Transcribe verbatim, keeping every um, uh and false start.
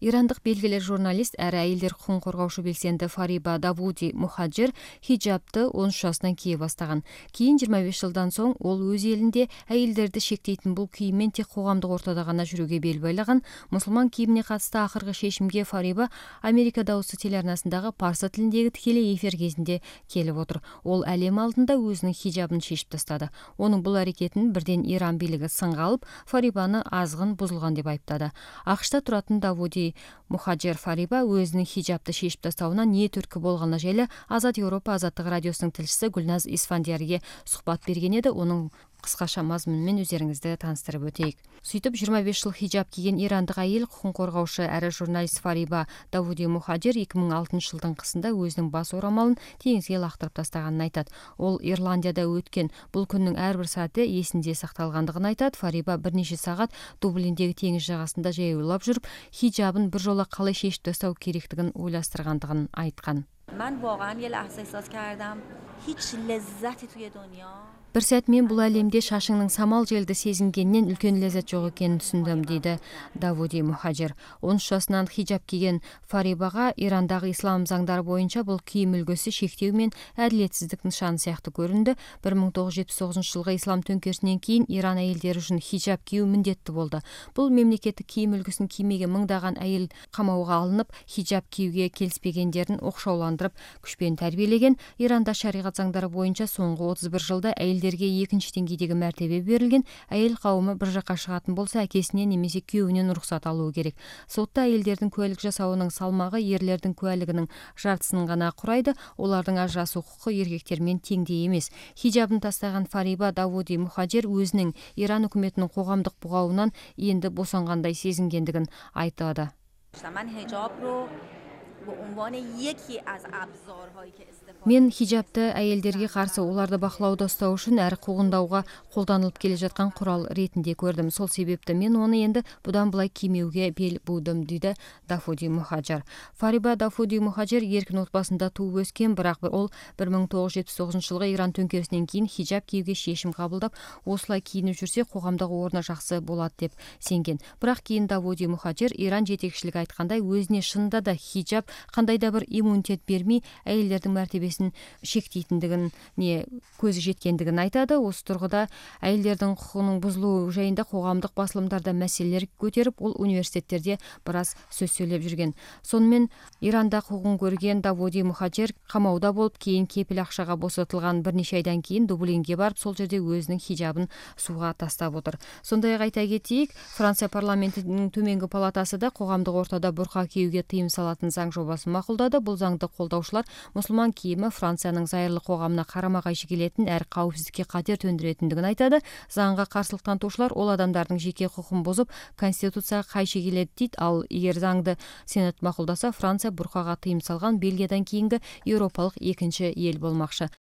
Ирандық белгілі журналист әрі әйелдер құқығын қорғаушы белсенді Фариба Давуди Мухаджир хиджабты он үш жасынан кие бастаған. Кейін жиырма бес жылдан соң ол өз елінде әйелдерді шектейтін бұл киіммен тек қоғамдық ортада ғана жүруге бел байлаған. Мұсылман киіміне қатысты ақырғы шешімге Фариба Америка дауысы телеарнасындағы парсы тіліндегі тікелей эфир кезінде келіп отыр. Ол әлем алдында өзінің хиджабын шешіп тастады. Оның бұл әрекетін бірден Иран билігі сынға алып, Фарибаны азғын бұзылған деп айыптады. ақш-та тұратын Давуди Мухаджир Фариба өзінің хиджабты шешіп тастауына не түрткі болғаны жайлы Азат Еуропа азаттық радиосының тілшісі Гүлназ Исфандиярге сұхбат берген еді. Оның қысқаша мазмұнымен өздеріңізді таныстырып өтейік. Сөйтіп жиырма бес жыл хиджаб киген ирандық әйел құқын қорғаушы әрі журналист Фариба Давуди Мухаджир екі мың алтыншы жылдың қысында өзінің бас орамалын теңізге лақтырып тастағанын айтады. Ол Ирландияда өткен бұл күннің әрбір сәті есінде сақталғандығын айтады. Фариба бірнеше сағат Дублиндегі теңіз жағасында жаяулап жүріп, хиджабын біржола қалай шешіп тастау керектігін ойластырғандығын айтқан. من واقعا یه لحظه احساس کردم هیچ لذتی توی دنیا Бір сәт мен бұл әлемде шашыңның самал желді сезінгеннен үлкен ләззат жоқ екенін түсіндім, дейді Давуди Мухаджир. он үш жасынан хиджаб киген Фарибаға Ирандағы ислам заңдары бойынша бұл киім үлгісі шектеу мен әділетсіздік нышаны сияқты көрінді. бір мың тоғыз жүз жетпіс тоғызыншы жылғы ислам төңкерісінен кейін Иран әйелдері үшін хиджаб кию міндетті болды. Бұл мемлекеттік киім үлгісін кимеген мыңдаған әйел қамауға алынып, хиджаб киюге келіспегендерін оқшауландырып, күшпен тәрбиелеген. Иранда шариғат заңдары бойынша соңғы отыз бір жылда әйел екінші деңгейдегі мәртебе берілген. Әйел қауымы бір жаққа шығатын болса, әкесінен немесе күйеуінен рұқсат алуы керек. Сотта әйелдердің куәлік жасауының салмағы ерлердің куәлігінің жартысын ғана құрайды. Олардың ажырасу құқы еркектермен теңдей емес. Хиджабын тастаған Фариба Давуди Мухаджир өзінің Иран үкіметінің қоғамдық бұғауынан енді босанғандай сезінгендігін айтады. Мен хиджабты әйелдерге қарсы оларды бақылауда ұстау үшін әрі қуғындауға қолданылып келе жатқан құрал ретінде көрдім. Сол себепті мен оны енді бұдан былай кимеуге бел будым, дейді Давуди Мухаджир. Фариба Давуди Мухаджир еркін отбасында туып өскен, бірақ ол бір мың тоғыз жүз жетпіс тоғызыншы жылғы Иран төңкерісінен кейін хиджаб киюге шешім қабылдап, осылай киініп жүрсе қоғамдағы орны жақсы болады деп сенген. Бірақ кейін Давуди Мухаджир Иран жетекшілігі айтқандай өзіне шынында да хиджаб қандай да бір иммунитет бермей, әйелдердің мәртебесін шектейтіндігін, не көзі жеткендігін айтады. Осы тұрғыда әйелдердің құқығының бұзылуы жайында қоғамдық басылымдарда мәселелер көтеріп, ол университеттерде біраз сөз сөйлеп жүрген. Сонымен Иранда құқығын көрген Давуди Мухаджир қамауда болып, кейін кепіл ақшаға босатылған бірнеше айдан кейін Дублинге барып, сол жерде өзінің хиджабын суға тастап отыр. Сондай-ақ айта кетейік, Франция парламентінің төменгі палатасы да қоғамдық ортада бұрқа киюге тыйым салатын заң жобасын мақұлдады. Бұл заңды қолдаушылар мұсылман киімі Францияның зайырлы қоғамына қарама-қайшы келетін әрі қауіпсіздікке қатер төндіретіндігін айтады. Заңға қарсылық танытушылар ол адамдардың жеке құқығын бұзып, конституцияға қайшы келеді дейді. Ал егер заңды сенат мақұлдаса, Франция бұрқаға тыйым салған Бельгиядан кейінгі еуропалық екінші ел болмақшы.